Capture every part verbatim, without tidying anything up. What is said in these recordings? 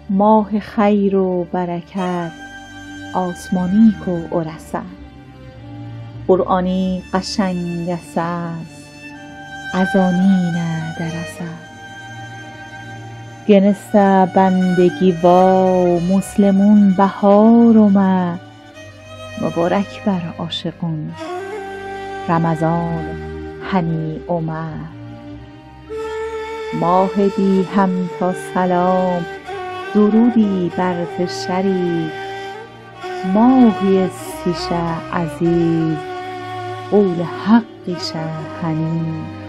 ماه خیر و برکت آسمانی کو ارسد قرآنی قشنگ است از آنینه درسد گنسته بندگی وا مسلمون بهار اومد مبارک بر عاشقون رمضان هنی اومد ماه بی هم تا سلام درودی بر تو شریف ماهی سیشه عزیز قول حقیشه حنیف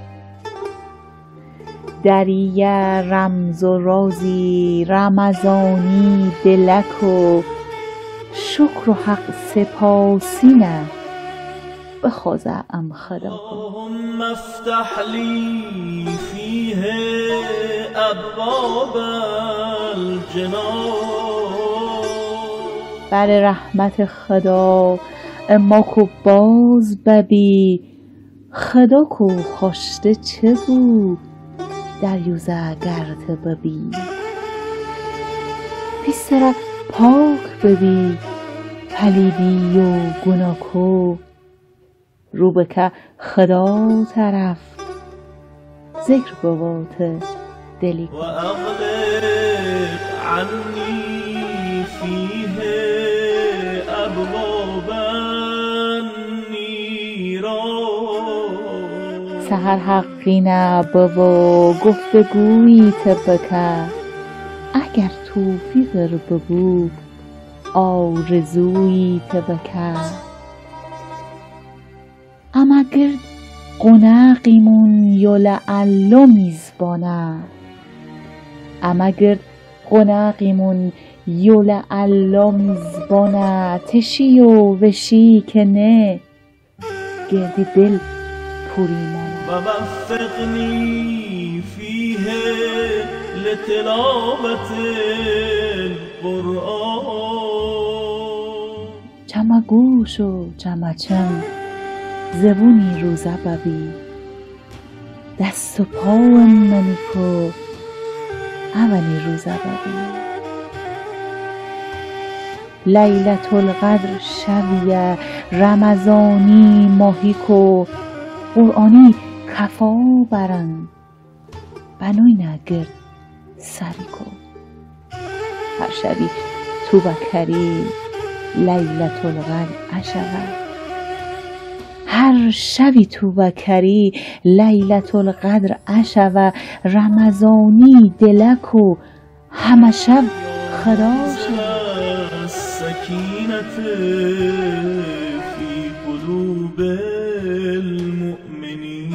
دریه رمز و رازی رمضانی دلک و شکر و حق سپاسینه بخوازه ام خدا اللهم افتح لي فيه ابواب الجنان بر رحمت خدا اما کو باز ببی خدا کو خوشته چه بود دریوزه گرت ببی پیستره پاک ببی پلیدی و گناه کو رو بکه خدا طرف ذکر بوات دلی و اغلق عنی فیه ابواب النیران سحر حقی نبوا گفتگویی تبکه اگر توفیق رو ببود آرزویی تبکه اما گرد قناقیمون یلعلو میزبانه اما گرد قناقیمون یلعلو میزبانه تشی و وشی که نه گردی دل پوریمانه و وفقنی فیه لتلاوت القرآن جمع گوش و جمع چم زبونی روزه ببی دست و پا منی کو اونی روزه ببی لیلة القدر شبیه رمضانی ماهی کو قرآنی کفا برن بنوی نگرد سری کو هر شبی تو بکری لیلة القدر عشقه هر شبی تو بکری لیلة القدر عشوه رمضانی دلک و همه شب خدا شد سکینت فی قلوب المؤمنین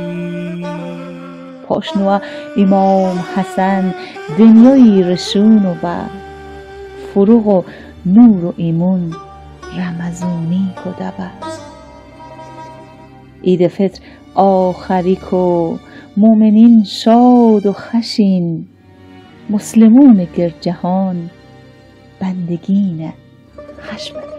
پاشنوه امام حسن دنیای رشون و با فروغ و نور و ایمون رمضانی کده بست عید فطر آخری کو مومنین شاد و خشین مسلمون گر جهان بندگین خش بده